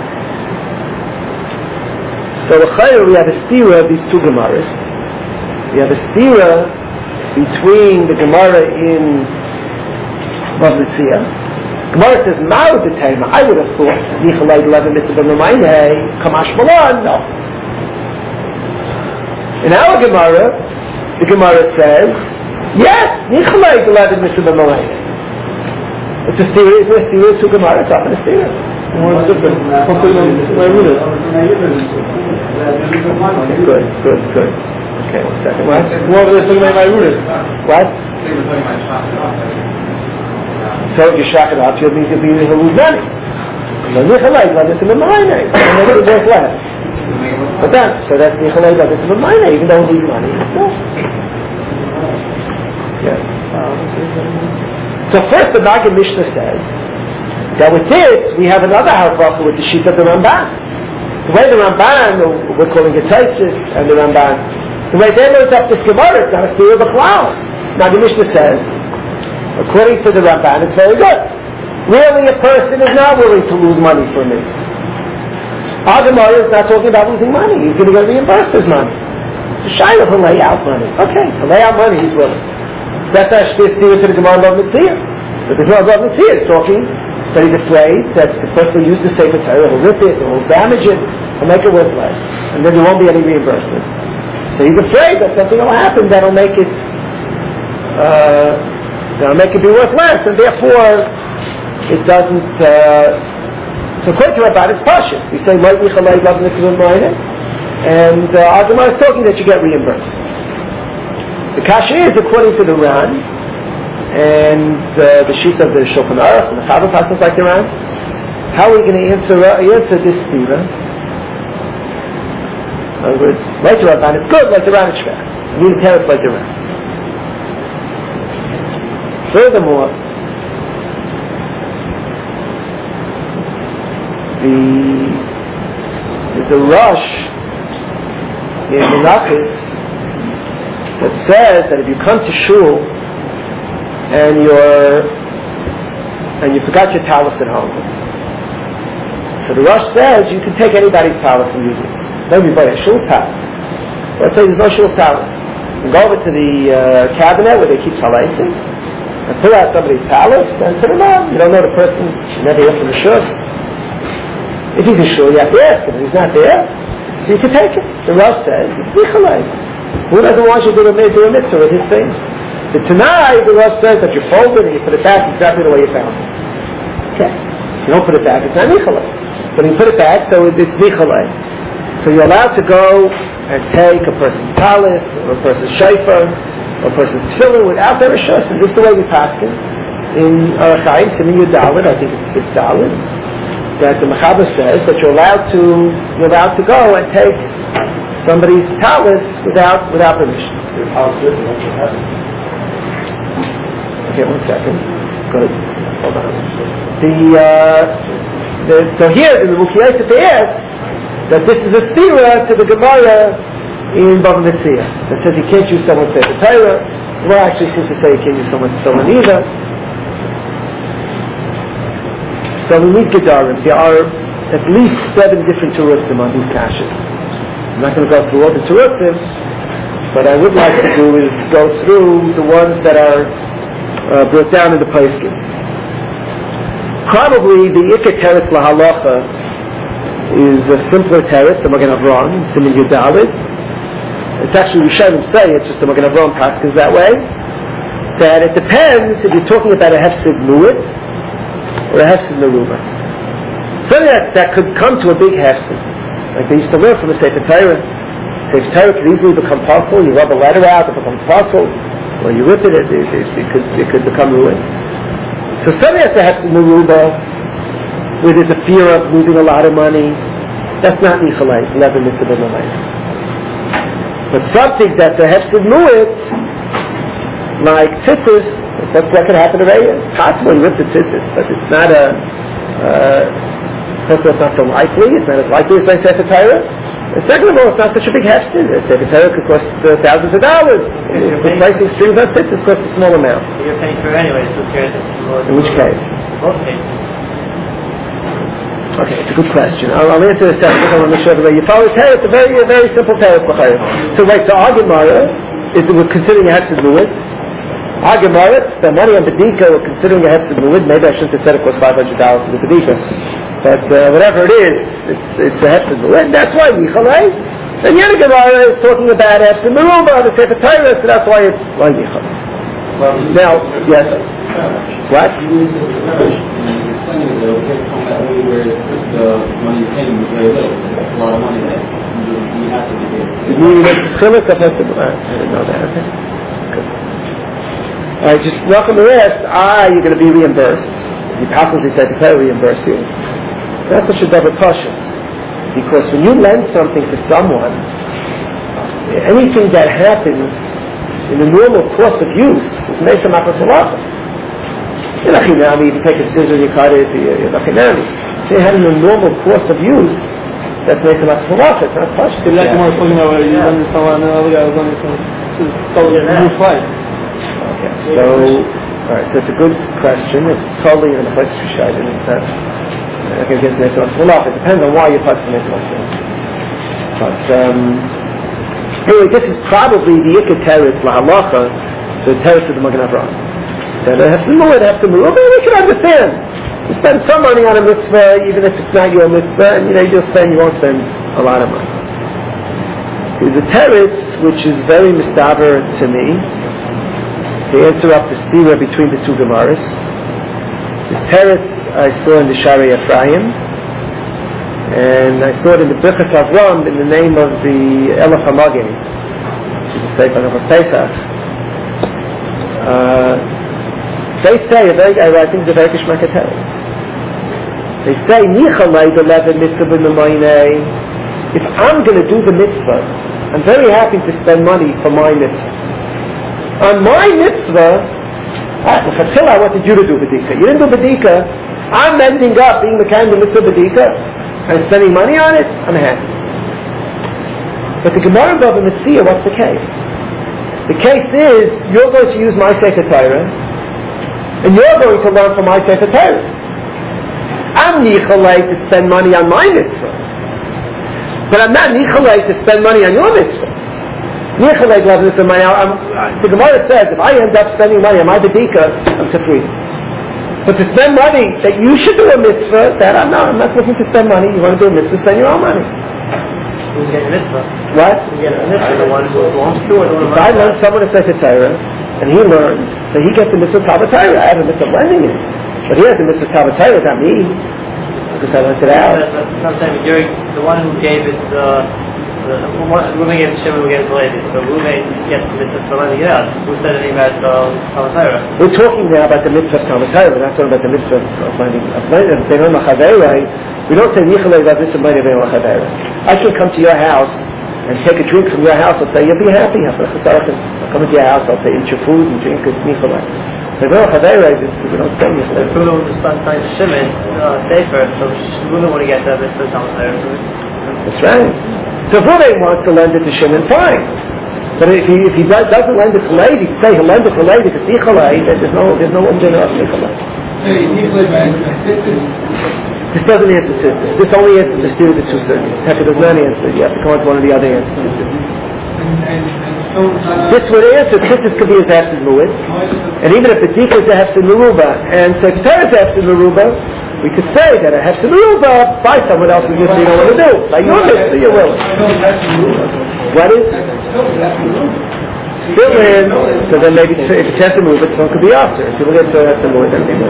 So we have a stira of these two Gemaras. We have a stira between the Gemara in Bava Metzia. Gemara says, Ma'u b'tayma. I would have thought Nichlei to have a mitzvah b'mayne. Kamash Malan, no. In our Gemara, the Gemara says, yes, Nichlei to have a mitzvah b'mayne. It's a stira, it's a stira, two Gemara, it's not a stira. What's different? Good. Okay, 1 second. What? What was talking about my rooted? What? So you shock it out, you mean to be able to lose money. So Nichalai, like this in the minor. But so that's Nichalai, like this in the minor, even though he lose money. Yeah. So first the Maggid Mishnah says that with this we have another halacha with the sheet of the Ramban. The way the Ramban, we're calling it Taisus and the Ramban, the way they looked up this Gemara, it's not a steer of a cloud. Now the Mishnah says, according to the Ramban, it's very good. Really, a person is not willing to lose money for this. Our Gemara is not talking about losing money. He's going to get reimbursed his money. It's a shayla to lay out money. Okay, to lay out money, he's willing. That's actually a steer to the Gemara of Mitzvah. But the Gemara of Mitzvah is talking that he's afraid that the person will use the Sefer Torah, will rip it, will damage it, will make it worth less, and then there won't be any reimbursement. So he's afraid that something will happen that'll make it be worth less, and therefore it doesn't. So according to Rabban, it's Pasha. We say Ma'at Nichalei Lav Mitzvah B'mayne, and our Gemara is talking that you get reimbursed. The kasha is according to the Ran and the sheet of the Shulchan Aruch and the Chavah passes like the Ran. How are we going to answer this stira? In other words, like the Rabban, it's good, like the Ran, it's bad. We need to tell it like the Ran. Furthermore, there's a rush in Menachos that says that if you come to shul and you forgot your talus at home, so the Rush says you can take anybody's talus and use it. Maybe buy a shul talus. Let's say there's no shul talus. You go over to the cabinet where they keep talaisim and pull out somebody's talus and put it on. You don't know the person. You never hear from the shus. If he's in shul, you have to ask him. If he's not there, so you can take it. The Rush says it's nichalei. Who doesn't want you to do a mitzvah with his things? But tonight, the Rush says that you fold it and you put it back exactly the way you found it. Okay. If you don't put it back, it's not nichalei. But you put it back, so it's nichalei. So you're allowed to go and take a person's talis, or a person's shayfer, or a person's tefillin without their rishus. And this is the way we pass it. In Arachai, Simin Yudalid, I think it's 6 Dalid, that the Mechaber says that you're allowed to go and take somebody's talis without permission. Okay, 1 second. Good. Hold on. So here the Mukhi Yosef asks that this is a stira to the Gemara in Bava Metzia that says you can't use someone's Sefer Torah. Well, actually seems to say you can't use someone's Torah either. So we need Gedarim. There are at least 7 different Turutzim on these kashas. I'm not going to go through all the Turutzim, but I would like to do is go through the ones that are brought down in the Poskim. Probably the Ikar Teretz LaHalacha is a simpler Teretz, the Magen Avraham, Simin Yudalid. It's actually, we shouldn't say, it's just the Magen Avraham Paskins that way. That it depends if you're talking about a Hefsid Mu'id or a Hefsid Meruba. Something that could come to a big Hefsid. Like they used to learn from the Sefer Torah. Sefer Torah could easily become puzzle. You rub a letter out, it becomes puzzle. Or you rip it could become ruined. So something has to have some meruba, where there's a fear of losing a lot of money. That's not nichalei, never mitzvah b'mayne. But something that the hefsid mu'it, like tzitzis, that could happen already. It's possible you rip the tzitzis, but it's not first of all, it's not so likely. It's not as likely as I said to Torah. And second of all, it's not such a big hefstin. A Sefer Torah could cost thousands of dollars. Replacing strings on it costs a small amount. You're paying for it anyway, so in which case? Both cases. Okay, it's a good question. I'll answer the second. I want to make sure everybody you follow the Torah. It's a very, very simple Torah. So wait, so our Gemara is that we're considering a hefstin mu'id. Our Gemara spend money on Bedika. We're considering a hefstin mu'id. Maybe I shouldn't have said it costs $500 for the Bedika. But whatever it is, it's a hefstin mu'id. That's why Michalei. And the other Gemara is talking about hefstin meruba, the Sefer Torah, so that's why it's why Michalei. Now, yes. What? The money you paid was very little. A lot of money that you have to be paid. I didn't know that. Okay. Good. All right, just welcome the rest. You're going to be reimbursed. The possibly said to reimburse you. That's such a double caution. Because when you lend something to someone, anything that happens in the normal course of use is made from Machas Halacha. If you take a scissor, you cut it, you're Lachinami. If you have in the normal course of use, that's made from Machas Halacha. It's not touched. It's like more talking about you run this someone, another guy was running some new flights. Okay, so, alright, so it's a good question. It's totally in the place to shine. It depends on why you touch the Machas Halacha. But, anyway, this is probably the Ikka Teretz LaHalacha, the Teretz of the Magen Avraham. And it has some more, we can understand. You spend some money on a mitzvah, even if it's not your mitzvah, and you won't spend a lot of money. There's a teretz which is very mistaber to me. To answer up the stira between the two Gemaras. This teretz I saw in the Shari Ephraim, and I saw it in the Birchas Avram in the name of the Elef HaMagin, which is the Sefer of Pesach. They say, I think it's a very Kishmak Teretz. They say, if I'm going to do the mitzvah, I'm very happy to spend money for my mitzvah. On my mitzvah, I wanted you to do Bedika. You didn't do Bedika. I'm ending up being the kind of mitzvah Bedika. I'm spending money on it. I'm happy. But the Gemara Bava Metzia, what's the case? The case is, you're going to use my Sefer Torah, and you're going to learn from my Sefer Torah. I'm nichalei to spend money on my mitzvah, but I'm not nichalei to spend money on your mitzvah. Nichalei loves mitzvah money. The Gemara says, if I end up spending money on my bedika, I'm free. But to spend money that you should do a mitzvah, that I'm not looking to spend money. You want to do a mitzvah, spend your own money. Who's getting a mitzvah? What? Who's getting a mitzvah? The one who belongs to or the one who if I learn someone a Sefer Torah, and he learns, so he gets the mitzvah Talmud Torah. I have a mitzvah lending it. But he has the mitzvah Talmud Torah, not me. Because I lent it out. That's what I'm saying. You're the one who gave it Reuven gave it to Shimon, who gave it to Levi. So Reuven gets the mitzvah for lending it out. Who said anything about Talmud Torah? We're talking now about the mitzvah of Talmud Torah. We're not talking about the mitzvah of lending. We don't say Nichalei about this and money of I can come to your house and take a drink from your house. I'll say, you'll be happy. I'll come to your house. I'll say, eat your food and drink it. Nichalei. We don't say Nichalei. Reuven was trying to Shimon safer, so Reuven want to get that mitzvah Talmud Torah. That's right. So if Reuven wants to lend it to Shimon, fine. But if he doesn't lend it to Levi, he'll say he'll lend it to Levi because Nichalei, there's no umdina of Nichalei. This doesn't answer Sittis. This only answers the steer of the two Sittis. Heck, there's not an answer. You have to come on to one of the other answers. This would answer Sittis could be as Hefsid Mu'id. And even if the Dika is a Hefsid Meruba and Sefer Torah is a Hefsid Meruba, we could say that a Hefsid Meruba by someone else's mitzvah you don't want to do. By your mitzvah you will. What is? Still in, so then maybe if it's Hefsid Meruba, someone could be after. If you look at the Hefsid Mu'id, then maybe.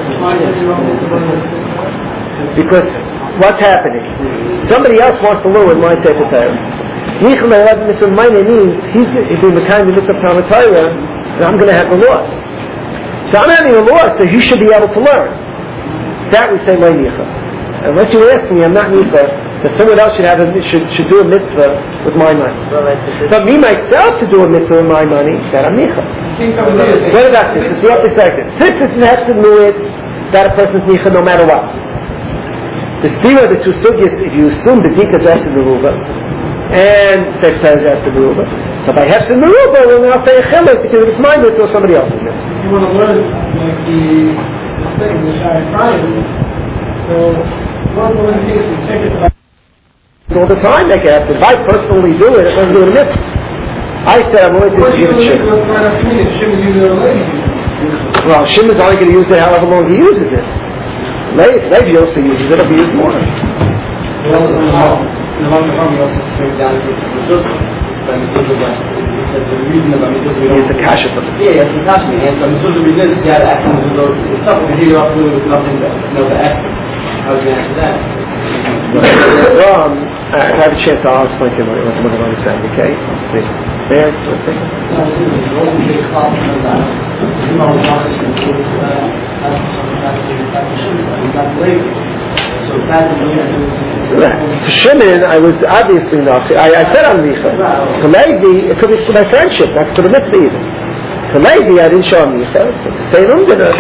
Because what's happening? Somebody else wants to learn my Sefer Torah. Nichalei Lev Mitzvah Minor means he's doing the kind of Mitzvah Talmud Torah, and I'm going to have the loss. So I'm having a loss, so he should be able to learn. That we say my Nicha. Unless you ask me, I'm not Nicha, that someone else should do a mitzvah with my money. But me myself to do a mitzvah with my money, that I'm Nicha. What about this? It's the opposite second. Since it's an Hefsid Mu'id, that a person's Nicha no matter what. The steer of the two sugyas, if you assume the Dika is Hefsid Meruba, And they say Hefsim Meruba. So by Hefsim Meruba, we'll now say a Chelik because it's my mitzvah or somebody else's mitzvah. You want to learn like the thing, the Shai Friday. So one of the things we check it all the time they can have to. If I personally do it, it doesn't do a mitzvah. I said I'm only going to give it Shimon. Well, Shimon's only going to use it however long he uses it. Levi also uses it, it'll be used more. He's the kasha for them. Yeah, it's the kasha. And the mitzvah will be this, you had to act on the stuff, and here you have to do nothing but the act. How do you answer that? I have a chance to explain to you what I'm understand, okay? There, let's see. For Shimon, I was obviously not. I said I'm Micha. For Levi, it could be for my friendship, that's for the mitzvah even. For Levi, I didn't show him Micha. So you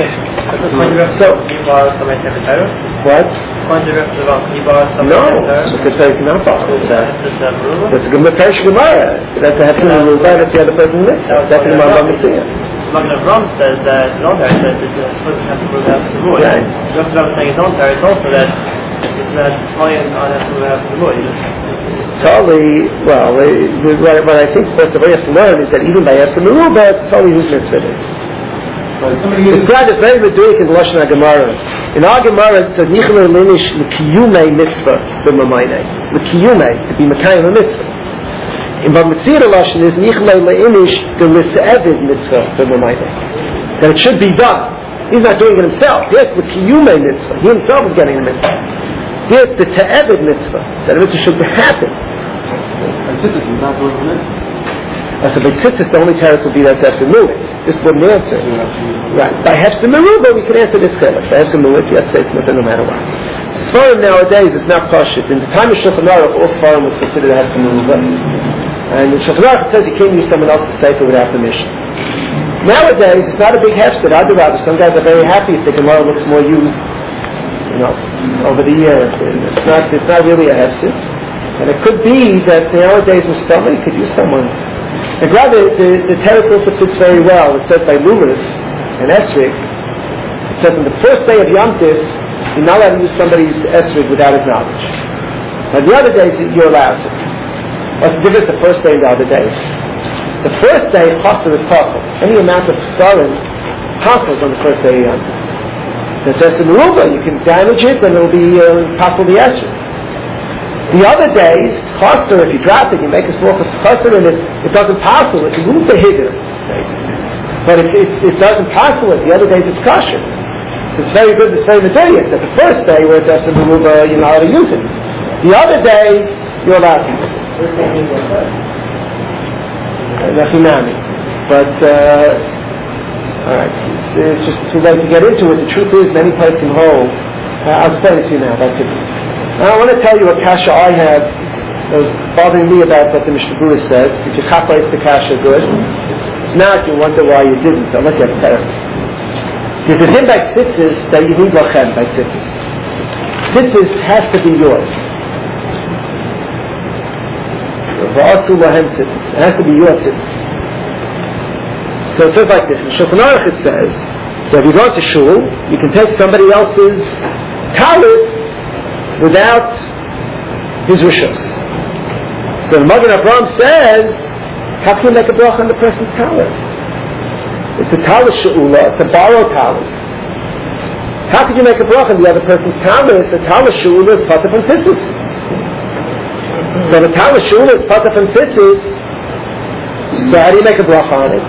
what? No, because I cannot follow that. That's a good Meperish Gemara. That's a Hefsim Meruba, that's the other person's mitzvah. That's the Gemara Mitzvah. Magen Avram says that it's not there, it says it's a person has to prove Hefsim Meruba. Just about saying it's not there, it's also that it's not client on Hefsim Meruba. Totally, well, what I think what we have to learn is that even by Hefsim Meruba, it's totally whose mitzvah it is. It's glad it's very meduik in Lashon HaGemara. In our Gemara it says Nichel Linish L'kiyumei mitzvah b'mamayne. L'kiyumei, to be Mekayim a mitzvah. In Bab Mitzvah Lashon is Nichel Linish L'se'evid mitzvah b'mamayne. That it should be done. He's not doing it himself. Yes, L'kiyumei mitzvah. He himself is getting a mitzvah. Yes, the te'evid mitzvah. That a mitzvah should happen. I said, by tzitzis, the only teretz will be that Hefsim Meruba. This wouldn't answer. Right. By Hefsim Meruba, we can answer this chelik. By Hefsim Meruba, you have to say it's nothing no matter what. Sfarim nowadays is not pashut. In the time of Shulchan Aruch, all Sfarim was considered a Hefsim Meruba. And in Shulchan Aruch, it says you can't use someone else's sefer without permission. Nowadays, it's not a big hefsid. I'd rather. Some guys are very happy if the Gemara looks more used, over the years. It's not really a hefsid. And it could be that nowadays Mustafa could use someone's. And rather, the teretz also fits very well. It says by Lulav and Esrig, it says on the first day of Yom Tif, you're not allowed to use somebody's Esrig without his knowledge. But the other days, you're allowed to. What's the difference the first day and the other days? The first day, Chasar is Chasar. Any amount of Chasarim, Chasar on the first day of Yom Tif. So it says in Meruba, you can damage it and it'll be Chasar the Esrig. The other days, Chasar, if you drop it, you make a small Chasar and it doesn't passel it, you move the Hiddur. But if it doesn't passel it, the other days it's kosher. So it's very good to say Meduyik that the first day where it does in Meruba, you're not allowed to use it. The other days, you're allowed to use it. But, alright, it's just too late to get into it. The truth is, many places can hold. I'll explain it to you now, that's it. Now I want to tell you a kasha I have that was bothering me about what the Mishnah Berurah says. If you copyright the kasha, good. If not, you wonder why you didn't. I'll let you have better. There's a hymn by tzitzis that you need lachem by tzitzis. Tzitzis has to be yours. It has to be your tzitzis. So it says like this. In Shulchan Aruch it says that if you go to shul, you can take somebody else's talis without his rishus. So the Magen Avraham says, how can you make a bracha on the person's talis? It's a talis she'ula, it's a borrowed talis. How can you make a bracha on the other person's talis? The talis she'ula is patah from tzitzis. So the talis she'ula is patah from tzitzis. So how do you make a bracha on it?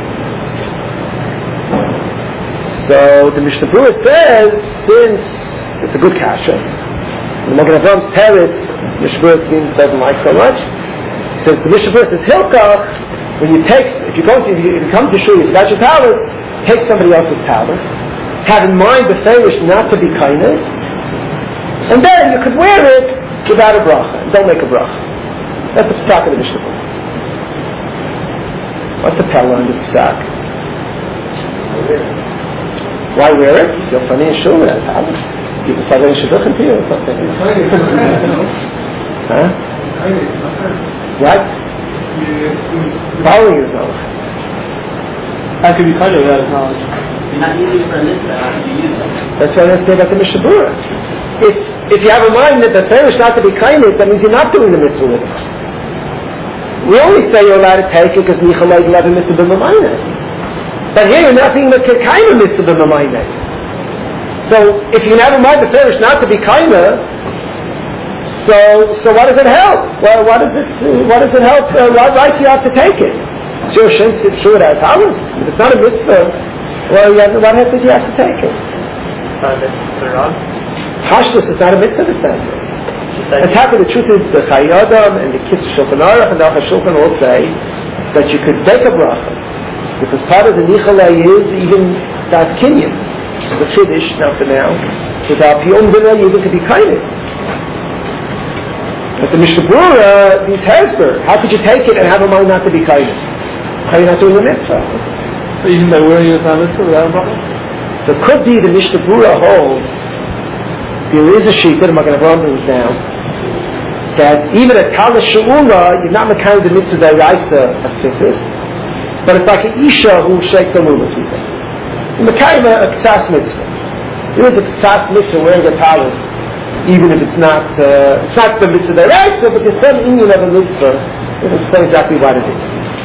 So the Mishnah Berurah says, since it's a good kasha, the Magen Avram's teretz, Mishnah Berurah seems doesn't like so much. He says the Mishnah Berurah says Hilkach, when you take, if you come to shul, you forgot your talis, take somebody else's talis, have in mind the famish not to be kaineh, and then you could wear it without a bracha. Don't make a bracha. That's the psak of the Mishnah Berurah. What's the pella on this psak? Why wear it? You're funny in shul with that talis. People start getting shidduchim to you or something. Huh? What? Following his knowledge. How can you kind of without knowledge? You're not using it for a mitzvah, how can you use it? That's what I say about the Mishnah Berurah. If you have a mind that the Torah is not to be kindness, that means you're not doing the mitzvah with it. We only say you're allowed to take it because Nichalai love a mitzvah b'mamayne. But here you're not being the kind of mitzvah b'mamayne. So if you have a mind that the Torah is not to be kindness, so what does it help? Well, what does it help? What right do you have to take it? It's your shin, it's true without Thomas. If it's not a mitzvah, well, what did you have to take it? It's not a mitzvah. Pashtus is not a mitzvah, it's not a mitzvah. And happy the truth is the Chai Adam and the Kitzur Shulchan Aruch and the Aruch Shulchan all say that you could take a bracha because part of the Nichalei is even that Kinyan. It's a Chiddush now for now. Without Piyom B'nai you could be kinded. But the Mishnah Berurah, these Hezber, how could you take it and have a mind not to be kinded? How are you not doing a mitzvah? So even by wearing it on mitzvah without a bracha? So it could be the Mishnah Berurah holds there is a sheet that I'm not going to run things down that even a Talis Sha'ula you're not the kind of the mitzvah deraisa of tzitzis, but it's like an Isha who shakes the mula people. In the kind of a Ksas mitzvah. There is a Ksas mitzvah wearing a Talis even if it's not the mitzvah deraisa, but there's some union of a mitzvah that explains exactly what it is.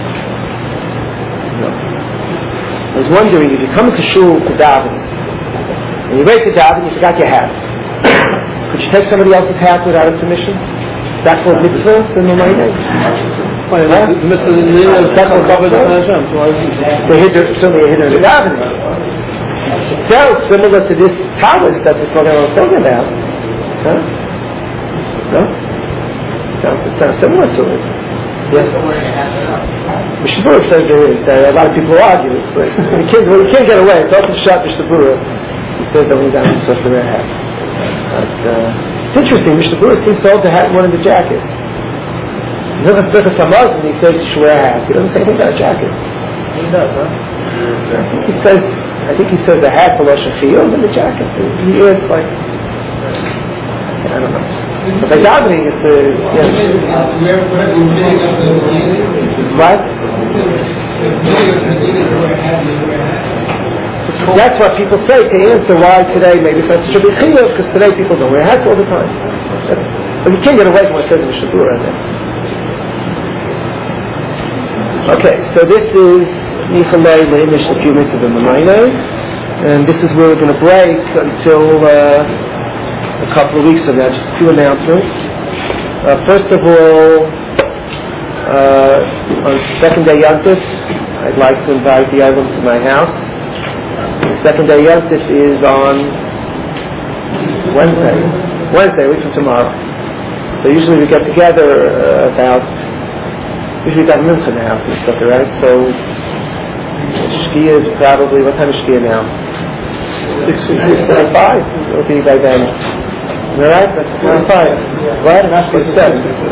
I was wondering if you come to shul to daven and you wait to daven you forgot your hat. Could you take somebody else's hat without a permission? Is that called mitzvah? The mitzvah that's called covered Hashem. Certainly a hidden davening. It sounds similar to this talis that this Magen was talking about. Huh? No? It sounds similar to it. Yes. Mishnah Berurah says there is. A lot of people argue, but you can't get away. Don't shut Mishnah Berurah. He says that when you're supposed to wear a hat. But it's interesting. Mishnah Berurah seems to hold the hat more than the jacket. He doesn't speak of some Muslim. He says you should wear a hat. He doesn't say anything about a jacket. He does, huh? I think he says the hat for Lashon Chiyuv and the jacket. He is like I don't know. But by davening, it's what? That's what people say to answer why today maybe it's not such a big chiyuv because today people don't wear hats all the time. But you can't get away from what it says in Mishnah Berurah. Okay, so this is Nichalei Leimish L'Kumitz of the Mamayne, and this is where we're going to break until a couple of weeks from now. Just a few announcements. First of all, on second day Yom Tov, I'd like to invite the Eilim to my house. The second day Yom Tov is on Wednesday, a week from tomorrow. So usually we get together usually we got mincha in the house and stuff, right? So Shkia is probably, what time is Shkia now? 6:45. It'll be by then. Alright, that's 6:45. Right? And that's 7.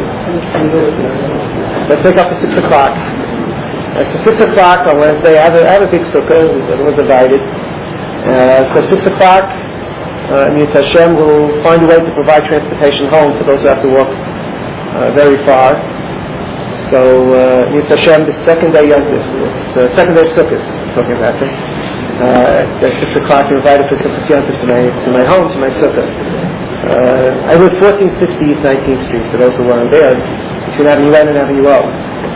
Let's make up to 6 o'clock. So 6 o'clock on Wednesday. I have a big sukkah. Everyone's invited. So 6 o'clock, Mitzvah Hashem will find a way to provide transportation home for those who have to walk very far. So Mitzvah Hashem, the second day Yom Tov, second day Sukkot, talking about it. At 6 o'clock, you're invited for Sukkot Yom Tov to my home, to my sukkah. I live 1460 East 19th Street, for those who weren't there, between Avenue N and Avenue O.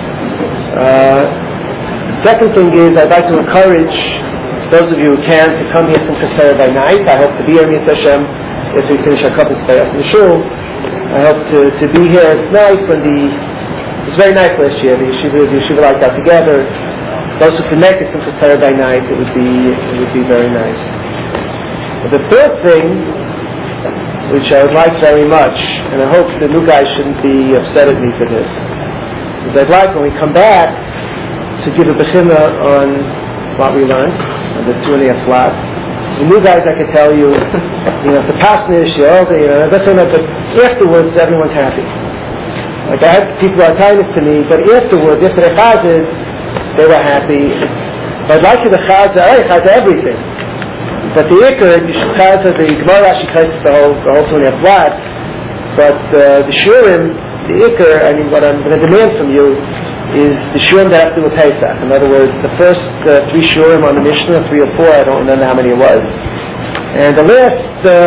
The second thing is, I'd like to encourage those of you who can to come here Simchas Torah by night. I hope to be here, Mitzvah Hashem, if we finish our Kabbos Tayach in the shul. I hope to be here. It's nice when it was very nice last year. The yeshiva like got together. Those who can make it Simchas Torah by night, it would be very nice. But the third thing, which I would like very much, and I hope the new guys shouldn't be upset at me for this, is I'd like when we come back to give a bechina on what we learned, on the 2.5 flat. The new guys, I can tell you, it's a passionate issue, but afterwards everyone's happy. Like I had people are telling this to me, but afterwards, after they chazed, they were happy. I'd like you to chazed everything. But the ikar, you should chazed the Gemara, she chazed the whole 2.5 flat. But the shurim, the Iker, I mean, what I'm going to demand from you is the Shurim that have to do with Pesach. In other words, the first 3 Shurim on the Mishnah, 3 or 4, I don't remember how many it was. And the last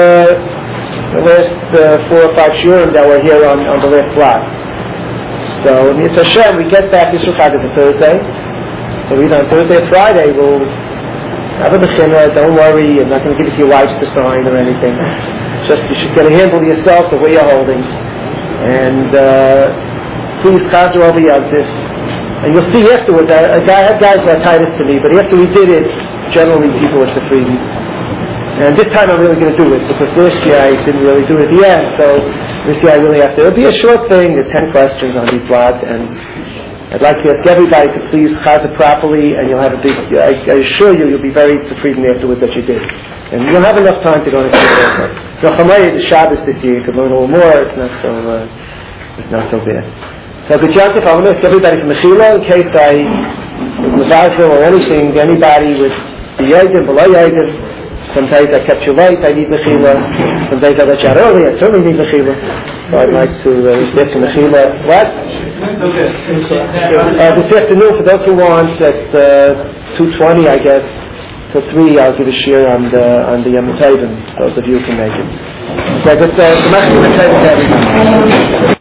4 or 5 Shurim that were here on the last block. So, in Yitz Hashem, we get back Yisroel Chag as a Thursday. So either on Thursday or Friday, we'll have a Bechina. Don't worry, I'm not going to give it to your wives to sign or anything. Just you should get a handle to yourselves of what you're holding. And please chazer over Yantif. And you'll see afterwards, I had guys who are titus to me, but after we did it, generally people were suffering. And this time I'm really going to do it, because last year I didn't really do it at the end, so this year I really have to. It'll be a short thing, there are 10 questions on these blogs, and I'd like to ask everybody to please chazer properly, and you'll have a big, I assure you, you'll be very suffering afterwards that you did. And you'll have enough time to go into it. So the Shabbos this year, you could learn a little more, it's not so bad. So good Yantif, I want to ask everybody from Mechila, in case I was Mavazil or anything, anybody with the Yaidim, below Yaidim. Some days I kept you late, I need Mechila. Some days I let you out early, I certainly need Mechila. So I'd like to ask for Mechila. What? This afternoon, for those who want, at 2:20, I guess, till 3, I'll give a share on the Yom Tovim. Those of you who can make it. So I guess the maximum to everybody.